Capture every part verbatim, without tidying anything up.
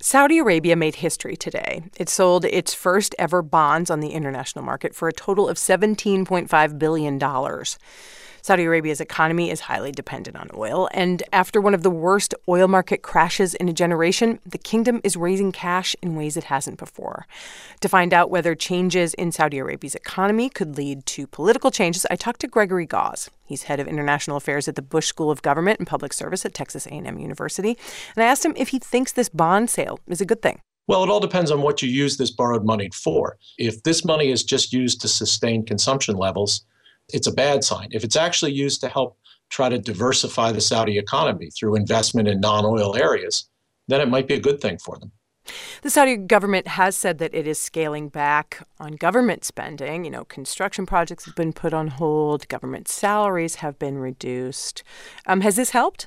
Saudi Arabia made history today. It sold its first ever bonds on the international market for a total of seventeen point five billion dollars. Saudi Arabia's economy is highly dependent on oil, and after one of the worst oil market crashes in a generation, the kingdom is raising cash in ways it hasn't before. To find out whether changes in Saudi Arabia's economy could lead to political changes, I talked to Gregory Gause. He's head of international affairs at the Bush School of Government and Public Service at Texas A and M University, and I asked him if he thinks this bond sale is a good thing. Well, it all depends on what you use this borrowed money for. If this money is just used to sustain consumption levels, it's a bad sign. If it's actually used to help try to diversify the Saudi economy through investment in non-oil areas, then it might be a good thing for them. The Saudi government has said that it is scaling back on government spending. You know, construction projects have been put on hold. Government salaries have been reduced. Um, has this helped?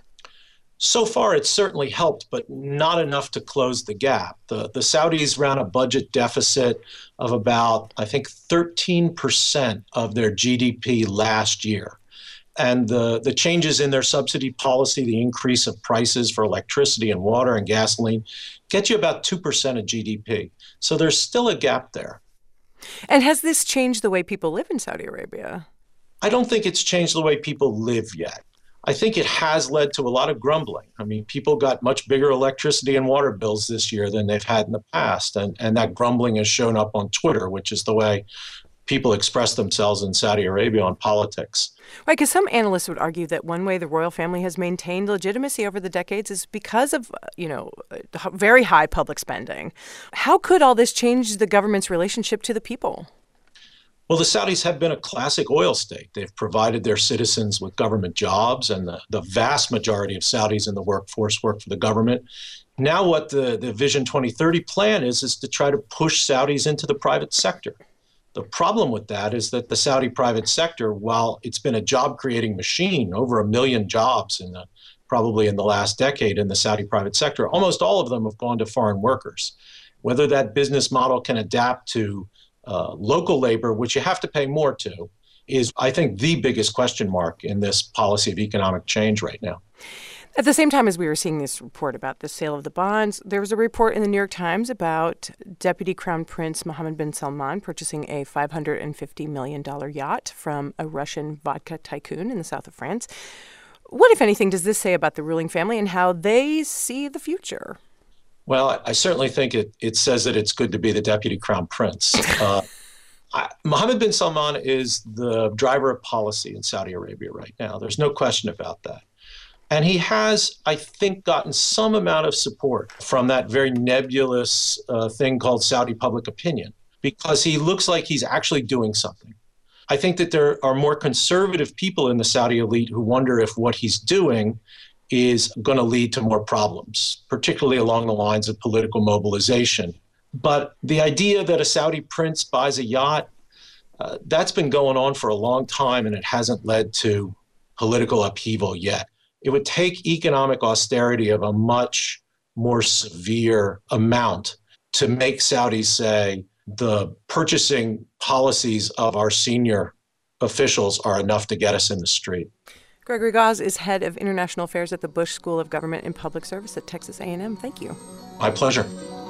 So far, it's certainly helped, but not enough to close the gap. The, the Saudis ran a budget deficit of about, I think, thirteen percent of their G D P last year. And the, the changes in their subsidy policy, the increase of prices for electricity and water and gasoline, get you about two percent of G D P. So there's still a gap there. And has this changed the way people live in Saudi Arabia? I don't think it's changed the way people live yet. I think it has led to a lot of grumbling. I mean, people got much bigger electricity and water bills this year than they've had in the past. And, and that grumbling has shown up on Twitter, which is the way people express themselves in Saudi Arabia on politics. Right, because some analysts would argue that one way the royal family has maintained legitimacy over the decades is because of, you know, very high public spending. How could all this change the government's relationship to the people? Well, the Saudis have been a classic oil state. They've provided their citizens with government jobs, and the, the vast majority of Saudis in the workforce work for the government. Now what the, the Vision twenty thirty plan is, is to try to push Saudis into the private sector. The problem with that is that the Saudi private sector, while it's been a job-creating machine, over a million jobs in the, probably in the last decade in the Saudi private sector, almost all of them have gone to foreign workers. Whether that business model can adapt to Uh, local labor, which you have to pay more to, is, I think, the biggest question mark in this policy of economic change right now. At the same time as we were seeing this report about the sale of the bonds, there was a report in the New York Times about Deputy Crown Prince Mohammed bin Salman purchasing a five hundred fifty million dollars yacht from a Russian vodka tycoon in the south of France. What, if anything, does this say about the ruling family and how they see the future? Well, I certainly think it, it says that it's good to be the deputy crown prince. Uh, I, Mohammed bin Salman is the driver of policy in Saudi Arabia right now. There's no question about that. And he has, I think, gotten some amount of support from that very nebulous uh, thing called Saudi public opinion, because he looks like he's actually doing something. I think that there are more conservative people in the Saudi elite who wonder if what he's doing is going to lead to more problems, particularly along the lines of political mobilization. But the idea that a Saudi prince buys a yacht, uh, that's been going on for a long time, and it hasn't led to political upheaval yet. It would take economic austerity of a much more severe amount to make Saudis say the purchasing policies of our senior officials are enough to get us in the street. Gregory Gause is head of international affairs at the Bush School of Government and Public Service at Texas A and M. Thank you. My pleasure.